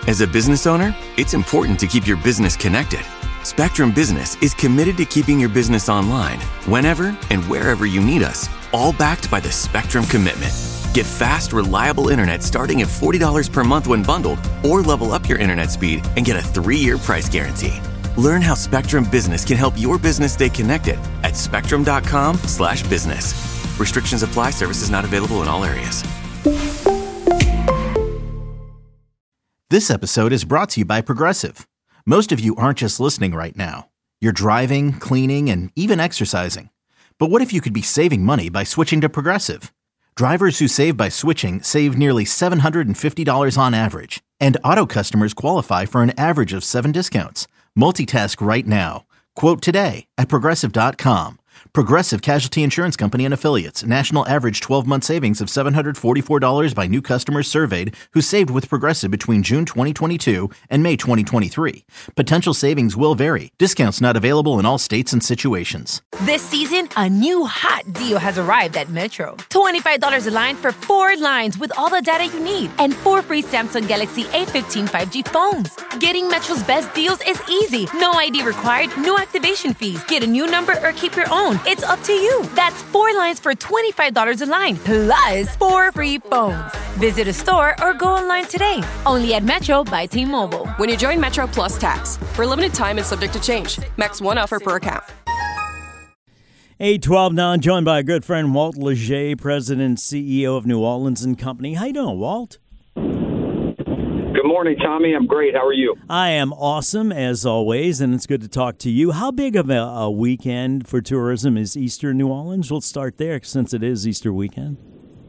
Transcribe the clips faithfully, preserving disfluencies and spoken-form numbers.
As a business owner, it's important to keep your business connected. Spectrum Business is committed to keeping your business online whenever and wherever you need us, all backed by the Spectrum Commitment. Get fast, reliable internet starting at forty dollars per month when bundled, or level up your internet speed and get a three-year price guarantee. Learn how Spectrum Business can help your business stay connected at spectrum.com slash business. Restrictions apply. Services not available in all areas. This episode is brought to you by Progressive. Most of you aren't just listening right now. You're driving, cleaning, and even exercising. But what if you could be saving money by switching to Progressive? Drivers who save by switching save nearly seven hundred fifty dollars on average. And auto customers qualify for an average of seven discounts. Multitask right now. Quote today at progressive dot com. Progressive Casualty Insurance Company and Affiliates. National average twelve-month savings of seven hundred forty-four dollars by new customers surveyed who saved with Progressive between June twenty twenty-two and May twenty twenty-three. Potential savings will vary. Discounts not available in all states and situations. This season, a new hot deal has arrived at Metro. twenty-five dollars a line for four lines with all the data you need and four free Samsung Galaxy A fifteen five G phones. Getting Metro's best deals is easy. No I D required, no activation fees. Get a new number or keep your own. It's up to you. That's four lines for twenty-five dollars a line, plus four free phones. Visit a store or go online today. Only at Metro by T-Mobile. When you join Metro Plus Tax, for a limited time and subject to change. Max one offer per account. eight twelve now, joined by a good friend, Walt Leger, President and C E O of New Orleans and Company. How you doing, Walt? Good morning, Tommy. I'm great. How are you? I am awesome, as always, and it's good to talk to you. How big of a, a weekend for tourism is Easter in New Orleans? We'll start there since it is Easter weekend.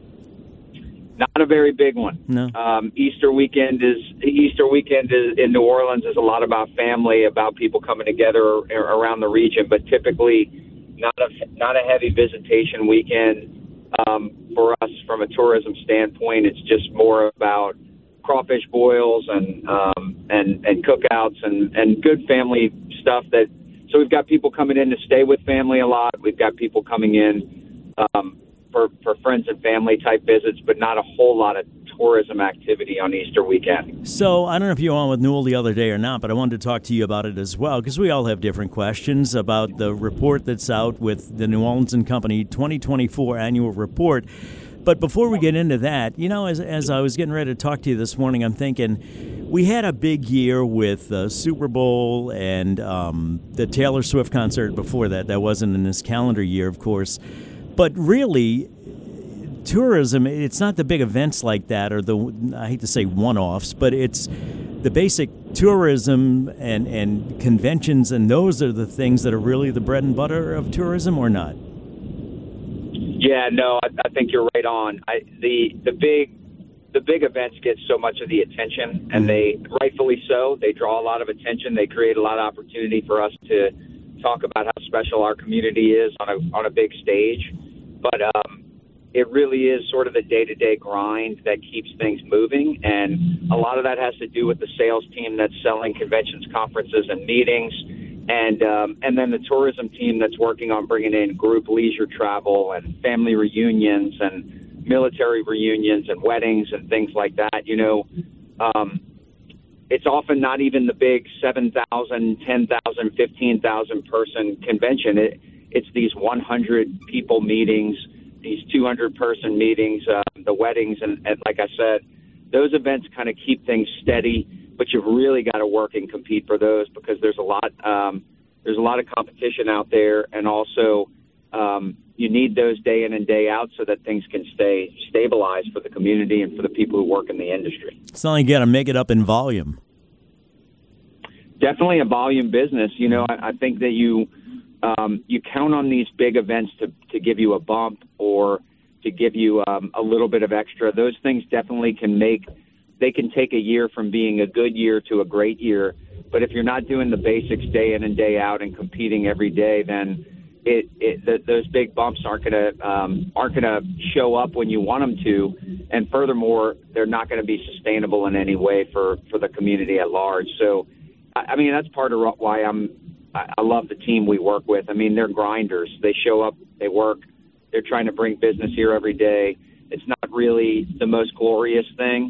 Not a very big one. No. Um, Easter weekend is Easter weekend is, in New Orleans is a lot about family, about people coming together around the region, but typically not a not a heavy visitation weekend um, for us from a tourism standpoint. It's just more about crawfish boils and um, and and cookouts and, and good family stuff. That so we've got people coming in to stay with family a lot. We've got people coming in um, for for friends and family type visits, but not a whole lot of tourism activity on Easter weekend. So I don't know if you were on with Newell the other day or not, but I wanted to talk to you about it as well, because we all have different questions about the report that's out with the New Orleans and Company twenty twenty-four annual report. But before we get into that, you know, as as I was getting ready to talk to you this morning, I'm thinking we had a big year with the Super Bowl and um, the Taylor Swift concert before that. That wasn't in this calendar year, of course. But really, tourism, it's not the big events like that, or the, I hate to say one-offs, but it's the basic tourism and, and conventions, and those are the things that are really the bread and butter of tourism, or not? Yeah, no, I, I think you're right on. I, the the big the big events get so much of the attention, and they rightfully so. They draw a lot of attention. They create a lot of opportunity for us to talk about how special our community is on a on a big stage. But um, it really is sort of the day-to-day grind that keeps things moving, and a lot of that has to do with the sales team that's selling conventions, conferences, and meetings. And um, and then the tourism team that's working on bringing in group leisure travel and family reunions and military reunions and weddings and things like that. You know, um, it's often not even the big seven thousand, ten thousand, fifteen thousand person convention. It, it's these one hundred people meetings, these two hundred person meetings, uh, the weddings. And, and like I said, those events kind of keep things steady. But you've really got to work and compete for those, because there's a lot um, there's a lot of competition out there, and also um, you need those day in and day out so that things can stay stabilized for the community and for the people who work in the industry. It's not like you got to make it up in volume. Definitely a volume business. You know, I, I think that you um, you count on these big events to to give you a bump or to give you um, a little bit of extra. Those things definitely can make. They can take a year from being a good year to a great year. But if you're not doing the basics day in and day out and competing every day, then it, it the, those big bumps aren't going to um, aren't going to show up when you want them to. And furthermore, they're not going to be sustainable in any way for, for the community at large. So, I, I mean, that's part of why I'm I, I love the team we work with. I mean, they're grinders. They show up, they work, they're trying to bring business here every day. It's not really the most glorious thing.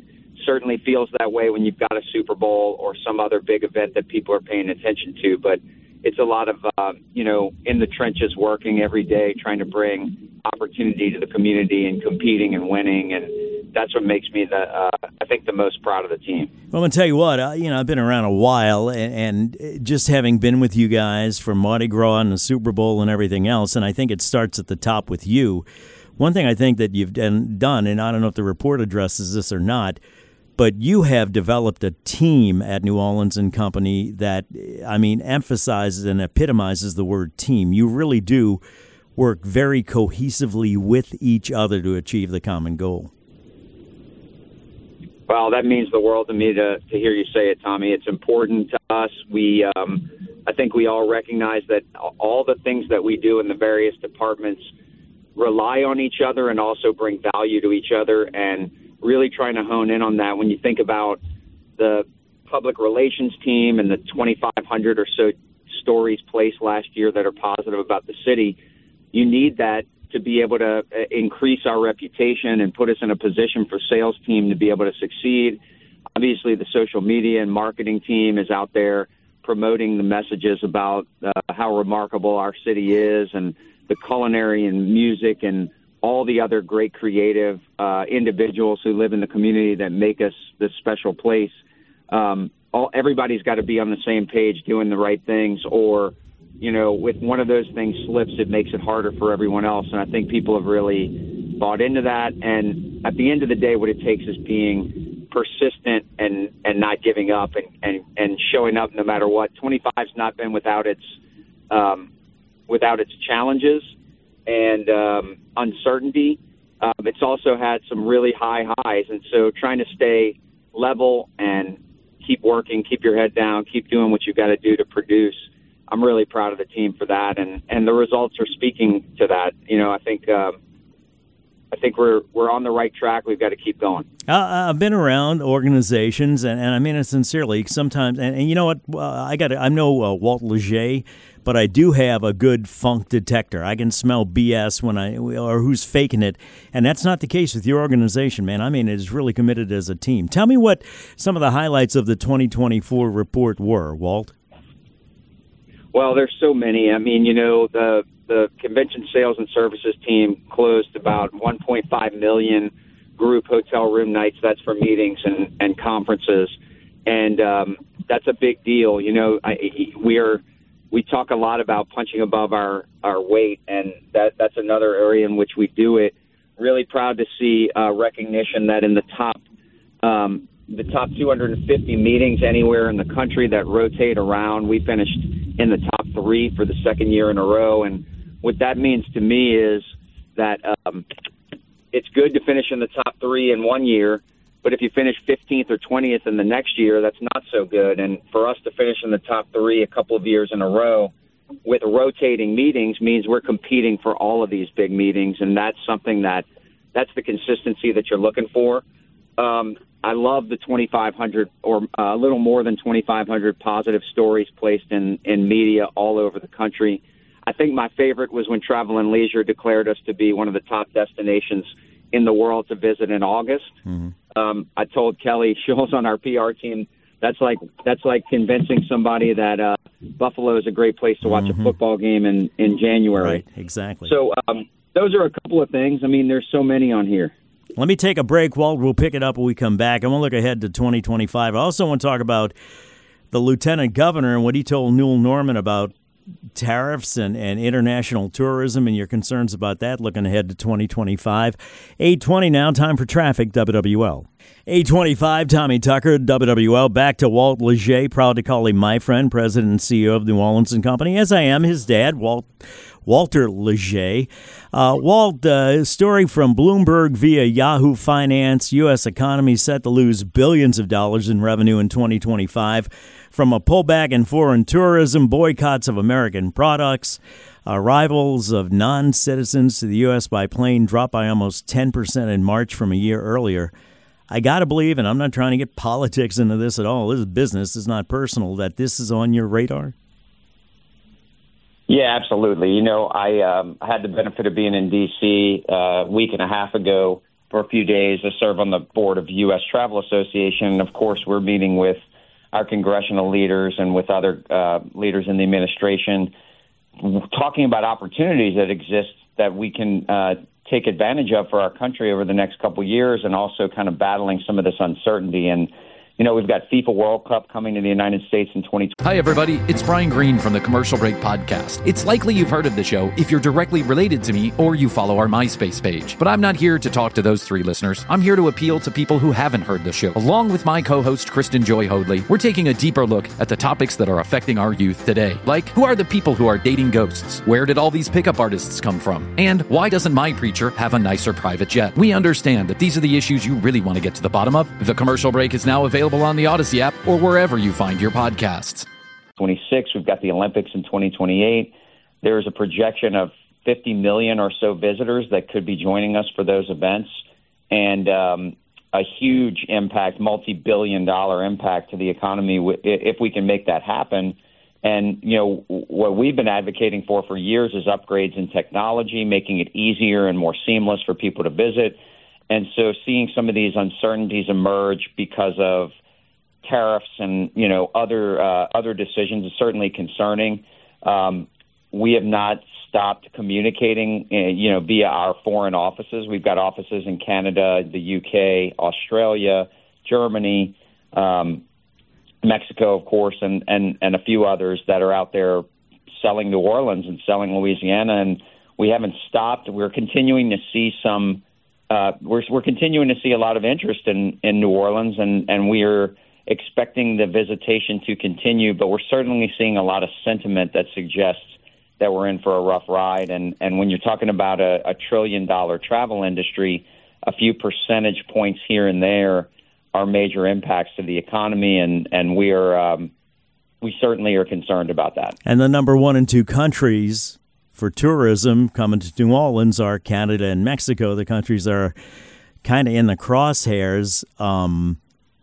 certainly feels that way when you've got a Super Bowl or some other big event that people are paying attention to. But it's a lot of, uh, you know, in the trenches working every day, trying to bring opportunity to the community and competing and winning. And that's what makes me, the uh, I think, the most proud of the team. Well, I'm going to tell you what, uh, you know, I've been around a while, and, and just having been with you guys for Mardi Gras and the Super Bowl and everything else, and I think it starts at the top with you. One thing I think that you've done, and I don't know if the report addresses this or not, but you have developed a team at New Orleans and Company that, I mean, emphasizes and epitomizes the word team. You really do work very cohesively with each other to achieve the common goal. Well, that means the world to me to, to hear you say it, Tommy. It's important to us. We, um, I think we all recognize that all the things that we do in the various departments rely on each other and also bring value to each other, and really trying to hone in on that. When you think about the public relations team and the twenty-five hundred or so stories placed last year that are positive about the city, you need that to be able to increase our reputation and put us in a position for sales team to be able to succeed. Obviously, the social media and marketing team is out there promoting the messages about uh, how remarkable our city is, and the culinary and music and all the other great creative uh, individuals who live in the community that make us this special place. Um, all, everybody's got to be on the same page doing the right things, or, you know, with one of those things slips, it makes it harder for everyone else. And I think people have really bought into that. And at the end of the day, what it takes is being persistent and, and not giving up and, and, and showing up no matter what. twenty-five's not been without its um, without its challenges and um, uncertainty. Um, it's also had some really high highs. And so trying to stay level and keep working, keep your head down, keep doing what you've got to do to produce. I'm really proud of the team for that. And, and the results are speaking to that. You know, I think, um, I think we're, we're on the right track. We've got to keep going. Uh, I've been around organizations, and, and I mean it sincerely. Sometimes, and, and you know what? Uh, I got. I'm no uh, Walt Leger, but I do have a good funk detector. I can smell B S when I or who's faking it, and that's not the case with your organization, man. I mean, it is really committed as a team. Tell me what some of the highlights of the twenty twenty-four report were, Walt. Well, there's so many. I mean, you know, the the convention sales and services team closed about one point five million group hotel room nights. That's for meetings and, and conferences. And um, that's a big deal. You know, I, we are, we talk a lot about punching above our, our weight, and that, that's another area in which we do it. Really proud to see uh, recognition that in the top, um, the top two hundred fifty meetings anywhere in the country that rotate around, we finished in the top three for the second year in a row. And what that means to me is that um, it's good to finish in the top three in one year, but if you finish fifteenth or twentieth in the next year, that's not so good. And for us to finish in the top three a couple of years in a row with rotating meetings means we're competing for all of these big meetings, and that's something that that's the consistency that you're looking for. Um, I love the twenty-five hundred or uh, a little more than twenty-five hundred positive stories placed in, in media all over the country. I think my favorite was when Travel and Leisure declared us to be one of the top destinations in the world to visit in August. Mm-hmm. Um, I told Kelly Schultz on our P R team, that's like that's like convincing somebody that uh, Buffalo is a great place to watch mm-hmm. a football game in, in January. Right, exactly. So um, those are a couple of things. I mean, there's so many on here. Let me take a break, Walt. We'll pick it up when we come back. I want to look ahead to twenty twenty-five. I also want to talk about the lieutenant governor and what he told Newell Norman about tariffs and, and international tourism and your concerns about that, looking ahead to twenty twenty-five. eight twenty now, time for traffic, W W L. eight twenty-five, Tommy Tucker, W W L. Back to Walt Leger, proud to call him my friend, president and C E O of New Orleans and Company, as I am his dad, Walt Walter Leger. Uh, Walt, uh, story from Bloomberg via Yahoo Finance. U S economy set to lose billions of dollars in revenue in twenty twenty-five from a pullback in foreign tourism, boycotts of American products, arrivals of non-citizens to the U S by plane dropped by almost ten percent in March from a year earlier. I got to believe, and I'm not trying to get politics into this at all, this is business, it's not personal, that this is on your radar? Yeah, absolutely. You know, I um, had the benefit of being in D C uh, a week and a half ago for a few days. I serve on the board of U S Travel Association. And of course, we're meeting with our congressional leaders and with other uh, leaders in the administration, talking about opportunities that exist that we can uh, take advantage of for our country over the next couple of years, and also kind of battling some of this uncertainty. And you know, we've got FIFA World Cup coming to the United States in twenty twenty. Hi, everybody. It's Brian Green from the Commercial Break Podcast. It's likely you've heard of the show if you're directly related to me or you follow our MySpace page. But I'm not here to talk to those three listeners. I'm here to appeal to people who haven't heard the show. Along with my co-host, Kristen Joy Hoadley, we're taking a deeper look at the topics that are affecting our youth today. Like, who are the people who are dating ghosts? Where did all these pickup artists come from? And why doesn't my preacher have a nicer private jet? We understand that these are the issues you really want to get to the bottom of. The Commercial Break is now available on the Odyssey app or wherever you find your podcasts. twenty-six, we've got the Olympics in twenty twenty-eight. There's a projection of fifty million or so visitors that could be joining us for those events, and um, a huge impact, multi-billion dollar impact to the economy if we can make that happen. And, you know, what we've been advocating for for years is upgrades in technology, making it easier and more seamless for people to visit. And so seeing some of these uncertainties emerge because of tariffs and, you know, other uh, other decisions is certainly concerning. Um, we have not stopped communicating, uh, you know, via our foreign offices. We've got offices in Canada, the U K, Australia, Germany, um, Mexico, of course, and, and, and a few others that are out there selling New Orleans and selling Louisiana. And we haven't stopped. We're continuing to see some uh, we're, we're continuing to see a lot of interest in, in New Orleans, and, and we are expecting the visitation to continue, but we're certainly seeing a lot of sentiment that suggests that we're in for a rough ride. And, and when you're talking about a, a trillion dollar travel industry, a few percentage points here and there are major impacts to the economy, and, and we are um, we certainly are concerned about that. And the number one and two countries for tourism coming to New Orleans are Canada and Mexico. The countries that are kind of in the crosshairs. Um,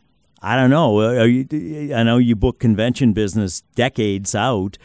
I don't know. Are you, I know you book convention business decades out.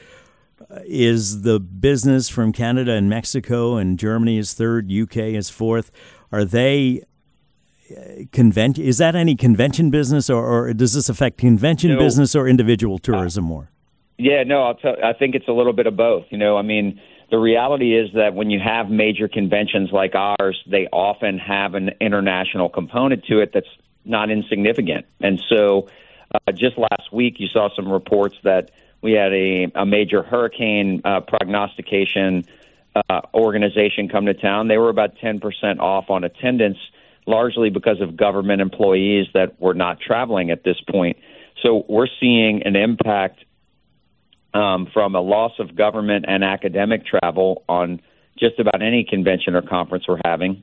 Is the business from Canada and Mexico, and Germany is third, U K is fourth? Are they convention? Is that any convention business, or, or does this affect convention no. business or individual tourism more? Uh, yeah, no. I'll tell, I think it's a little bit of both. You know, I mean, the reality is that when you have major conventions like ours, they often have an international component to it that's not insignificant. And so uh, just last week, you saw some reports that we had a, a major hurricane uh, prognostication uh, organization come to town. They were about ten percent off on attendance, largely because of government employees that were not traveling at this point. So we're seeing an impact um, from a loss of government and academic travel on just about any convention or conference we're having.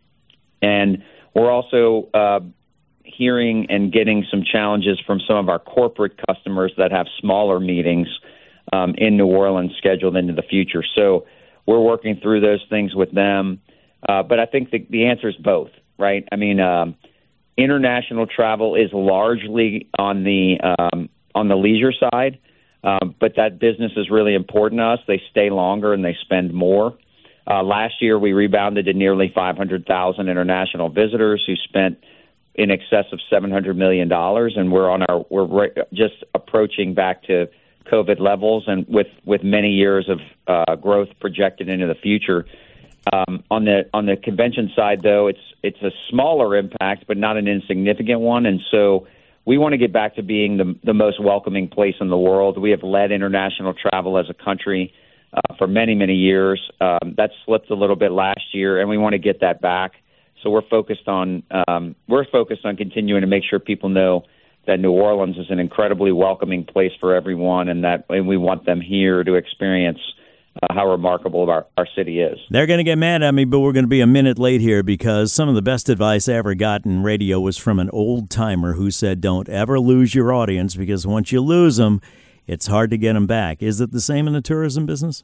And we're also uh, hearing and getting some challenges from some of our corporate customers that have smaller meetings um, in New Orleans scheduled into the future. So we're working through those things with them. Uh, but I think the, the answer is both, right? I mean, um, international travel is largely on the um, on the leisure side, um, but that business is really important to us. They stay longer and they spend more. Uh, last year, we rebounded to nearly five hundred thousand international visitors who spent in excess of seven hundred million dollars, and we're on our we're right, just approaching back to COVID levels, and with, with many years of uh, growth projected into the future. Um, on the on the convention side, though, it's it's a smaller impact, but not an insignificant one, and so we want to get back to being the the most welcoming place in the world. We have led international travel as a country uh, for many many years. Um, that slipped a little bit last year, and we want to get that back. So we're focused on um, we're focused on continuing to make sure people know that New Orleans is an incredibly welcoming place for everyone, and that and we want them here to experience uh, how remarkable our, our city is. They're going to get mad at me, but we're going to be a minute late here because some of the best advice I ever got in radio was from an old-timer who said, don't ever lose your audience, because once you lose them, it's hard to get them back. Is it the same in the tourism business?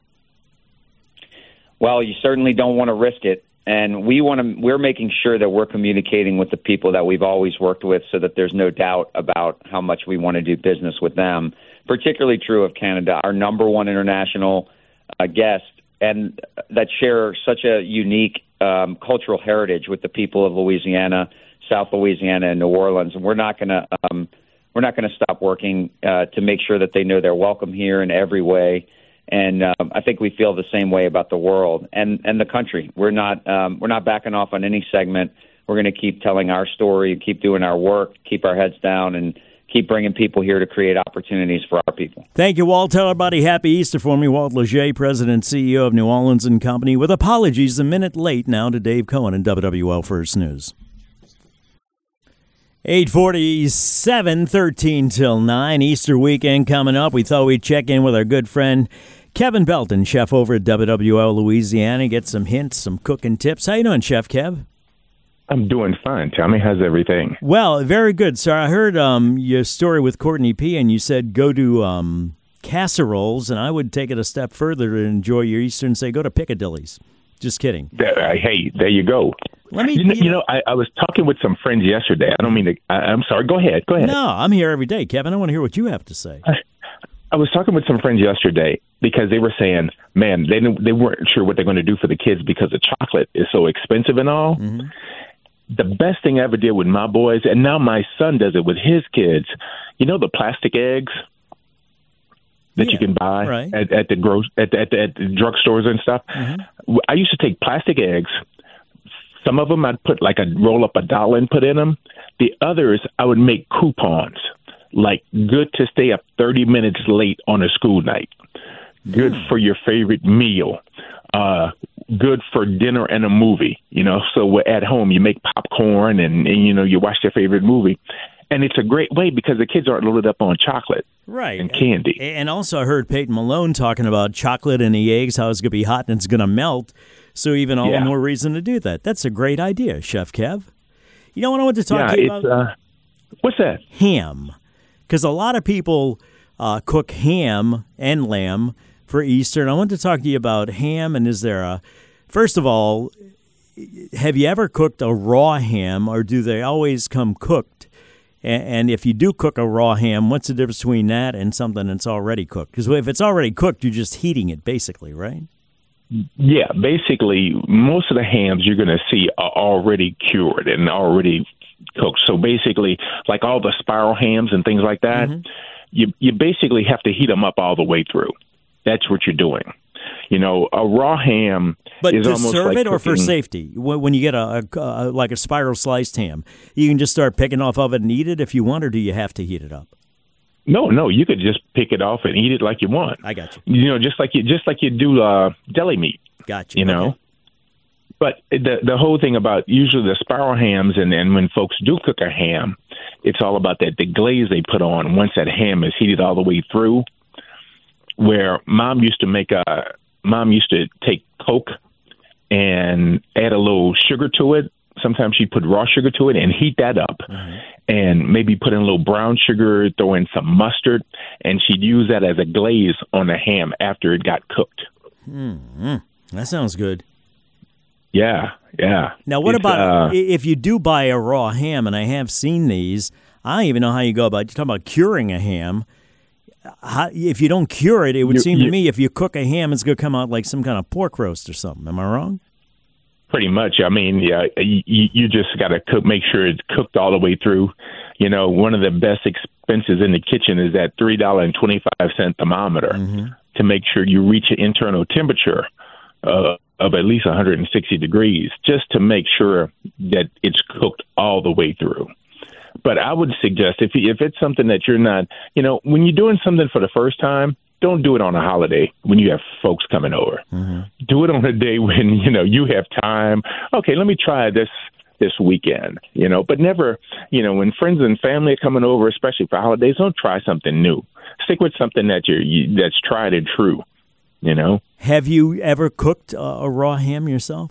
Well, you certainly don't want to risk it. And we want to, we're making sure that we're communicating with the people that we've always worked with so that there's no doubt about how much we want to do business with them. Particularly true of Canada, our number one international uh, guest, and that share such a unique um, cultural heritage with the people of Louisiana, South Louisiana, and New Orleans, and we're not going to um, we're not going to stop working uh, to make sure that they know they're welcome here in every way. And um, I think we feel the same way about the world and, and the country. We're not um, we're not backing off on any segment. We're going to keep telling our story, keep doing our work, keep our heads down, and keep bringing people here to create opportunities for our people. Thank you, Walt. Tell everybody Happy Easter for me. Walt Leger, President and C E O of New Orleans and Company, with apologies a minute late now to Dave Cohen and W W L First News. eight forty-seven, thirteen till nine, Easter weekend coming up. We thought we'd check in with our good friend Kevin Belton, chef over at W W L Louisiana, get some hints, some cooking tips. How you doing, Chef Kev? I'm doing fine. Tommy, how's everything? Well, very good, sir. I heard um, your story with Courtney P., and you said go to um, casseroles, and I would take it a step further to enjoy your Easter and say go to Piccadilly's. Just kidding. There, uh, hey, there you go. Let me. You know, you know I, I was talking with some friends yesterday. I don't mean to. I, I'm sorry. Go ahead. Go ahead. No, I'm here every day, Kevin. I want to hear what you have to say. I, I was talking with some friends yesterday because they were saying, man, they didn't, they weren't sure what they're going to do for the kids because the chocolate is so expensive and all. Mm-hmm. The best thing I ever did with my boys, and now my son does it with his kids, you know the plastic eggs that yeah, you can buy right. at, at the gross at the, at the, at the drugstores and stuff? Mm-hmm. I used to take plastic eggs. Some of them I'd put like a roll up a dollar and put in them. The others I would make coupons, like good to stay up thirty minutes late on a school night, good mm. for your favorite meal, uh, good for dinner and a movie. You know, so at home you make popcorn and, and you know you watch your favorite movie, and it's a great way because the kids aren't loaded up on chocolate, right, and candy. And also, I heard Peyton Malone talking about chocolate and the eggs, how it's going to be hot and it's going to melt. So even all yeah. the more reason to do that. That's a great idea, Chef Kev. You know what I want to talk yeah, to you it's, about? Uh, what's that? Ham. Because a lot of people uh, cook ham and lamb for Easter. And I want to talk to you about ham. And is there a, first of all, have you ever cooked a raw ham, or do they always come cooked? And, and if you do cook a raw ham, what's the difference between that and something that's already cooked? Because if it's already cooked, you're just heating it, basically, right? Yeah, basically, most of the hams you're going to see are already cured and already cooked. So basically, like all the spiral hams and things like that, mm-hmm. you you basically have to heat them up all the way through. That's what you're doing. You know, a raw ham but is to almost serve like it or cooking. for safety. When you get a, a, a like a spiral sliced ham, you can just start picking off of it and eat it if you want, or do you have to heat it up? No, no, you could just pick it off and eat it like you want. I got you. You know, just like you just like you do uh, deli meat. Got you. You know, okay. But the the whole thing about usually the spiral hams, and, and when folks do cook a ham, it's all about that the glaze they put on once that ham is heated all the way through. Where mom used to make a mom used to take Coke and add a little sugar to it. Sometimes she'd put raw sugar to it and heat that up, mm-hmm. and maybe put in a little brown sugar, throw in some mustard, and she'd use that as a glaze on the ham after it got cooked. Mm-hmm. That sounds good. Yeah, yeah. Now, what it's, about uh, if you do buy a raw ham, and I have seen these, I don't even know how you go about it. You're talking about curing a ham. How, if you don't cure it, it would you, seem you, to me if you cook a ham, it's going to come out like some kind of pork roast or something. Am I wrong? Pretty much. I mean, yeah, you, you just got to cook, make sure it's cooked all the way through. You know, one of the best expenses in the kitchen is that three dollars and twenty-five cents thermometer mm-hmm. to make sure you reach an internal temperature uh, of at least one hundred sixty degrees, just to make sure that it's cooked all the way through. But I would suggest if if it's something that you're not, you know, when you're doing something for the first time, don't do it on a holiday when you have folks coming over. Mm-hmm. Do it on a day when, you know, you have time. Okay, let me try this this weekend, you know, but never, you know, when friends and family are coming over, especially for holidays, don't try something new. Stick with something that you're, you, that's tried and true, you know. Have you ever cooked a, a raw ham yourself?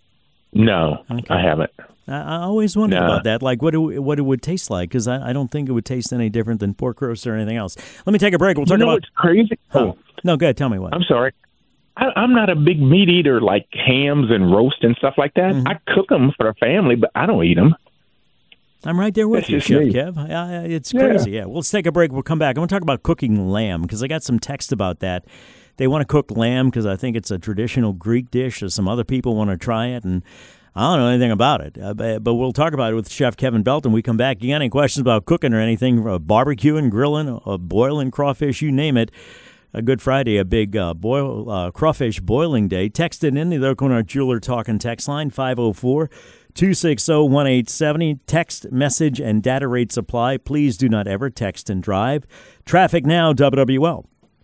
No, okay. I haven't. I always wondered nah. about that, like what it, what it would taste like, because I, I don't think it would taste any different than pork roast or anything else. Let me take a break. We'll talk you know about. What's crazy? Oh. No, go ahead. Tell me what. I'm sorry. I, I'm not a big meat eater like hams and roast and stuff like that. Mm-hmm. I cook them for the family, but I don't eat them. I'm right there with That's you, just Chef me. Kev. Uh, it's Yeah. crazy. Yeah. Well, let's take a break. We'll come back. I want to talk about cooking lamb because I got some text about that. They want to cook lamb because I think it's a traditional Greek dish. Or some other people want to try it, and I don't know anything about it. Uh, but, but we'll talk about it with Chef Kevin Belton. We come back. You got any questions about cooking or anything, uh, barbecuing, grilling, uh, boiling crawfish, you name it. A Good Friday, a big uh, boil uh, crawfish boiling day. Text it in the Oklahoma Jeweler Talking text line, five oh four, two six zero, one eight seven zero. Text, message, and data rates apply. Please do not ever text and drive. Traffic now, W W L.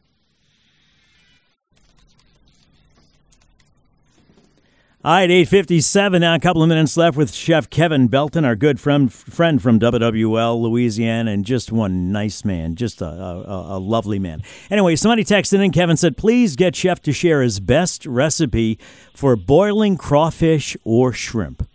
All right, eight fifty-seven now, a couple of minutes left with Chef Kevin Belton, our good friend friend from W W L, Louisiana, and just one nice man, just a, a, a lovely man. Anyway, somebody texted in, Kevin said, please get Chef to share his best recipe for boiling crawfish or shrimp.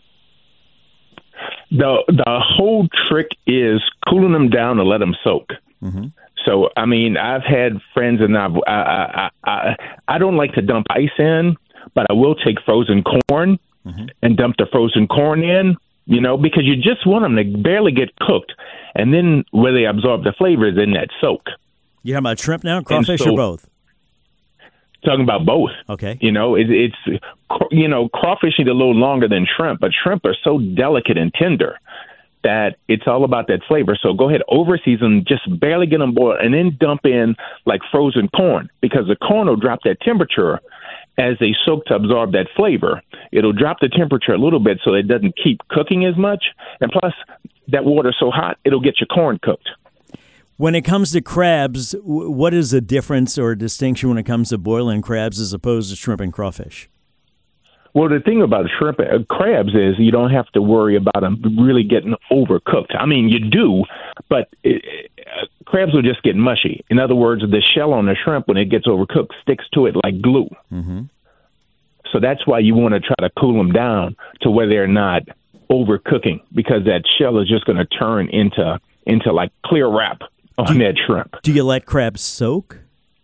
The the whole trick is cooling them down and let them soak. Mm-hmm. So, I mean, I've had friends, and I've, I, I, I, I don't like to dump ice in, but I will take frozen corn mm-hmm. and dump the frozen corn in, you know, because you just want them to barely get cooked. And then where they absorb the flavors in that soak. You talking about shrimp now, crawfish, so, or both? Talking about both. Okay. You know, it, it's, you know, crawfish need a little longer than shrimp, but shrimp are so delicate and tender that it's all about that flavor. So go ahead, overseason, just barely get them boiled, and then dump in like frozen corn, because the corn will drop that temperature as they soak to absorb that flavor. It'll drop the temperature a little bit so it doesn't keep cooking as much. And plus, that water's so hot, it'll get your corn cooked. When it comes to crabs, what is the difference or distinction when it comes to boiling crabs as opposed to shrimp and crawfish? Well, the thing about shrimp uh, crabs is you don't have to worry about them really getting overcooked. I mean, you do, but it, uh, crabs will just get mushy. In other words, the shell on the shrimp, when it gets overcooked, sticks to it like glue. Mm-hmm. So that's why you want to try to cool them down to where they're not overcooking, because that shell is just going to turn into into like clear wrap on do, that shrimp. Do you let crabs soak?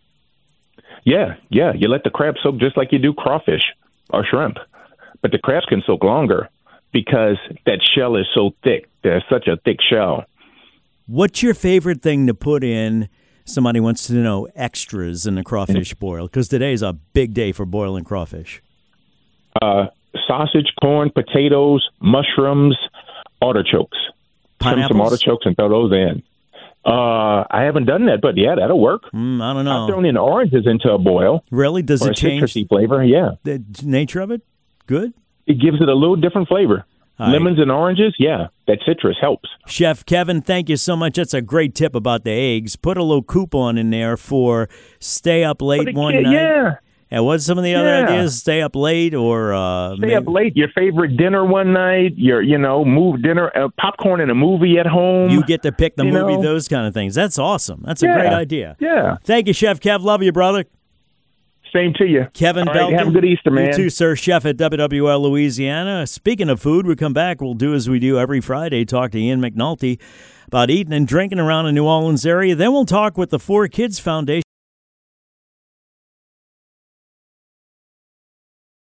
Yeah, yeah. You let the crab soak just like you do crawfish or shrimp. But the crabs can soak longer because that shell is so thick. There's such a thick shell. What's your favorite thing to put in? Somebody wants to know extras in the crawfish boil, because today's a big day for boiling crawfish. Uh, sausage, corn, potatoes, mushrooms, artichokes. Trim some artichokes and throw those in. Uh, I haven't done that, but yeah, that'll work. Mm, I don't know. I've thrown in oranges into a boil. Really? Does or it change a citrusy flavor? Yeah. The nature of it? Good? It gives it a little different flavor. All Lemons right. and oranges, yeah, that citrus helps. Chef Kevin, thank you so much. That's a great tip about the eggs. Put a little coupon in there for stay up late But one it, night. Yeah. And what's some of the other Yeah. ideas? Stay up late or uh, Stay maybe, up late. Your favorite dinner one night. Your, you know, move dinner, uh, popcorn and a movie at home. you get to pick the you movie, know? those kind of things. That's awesome. That's a Yeah. great idea. Yeah. Thank you, Chef Kev. Love you, brother. Same to you. Kevin All right, Belton. have a good Easter, man. You too, sir. Chef at W W L Louisiana. Speaking of food, we come back. We'll do as we do every Friday, talk to Ian McNulty about eating and drinking around the New Orleans area. Then we'll talk with the Four Kids Foundation.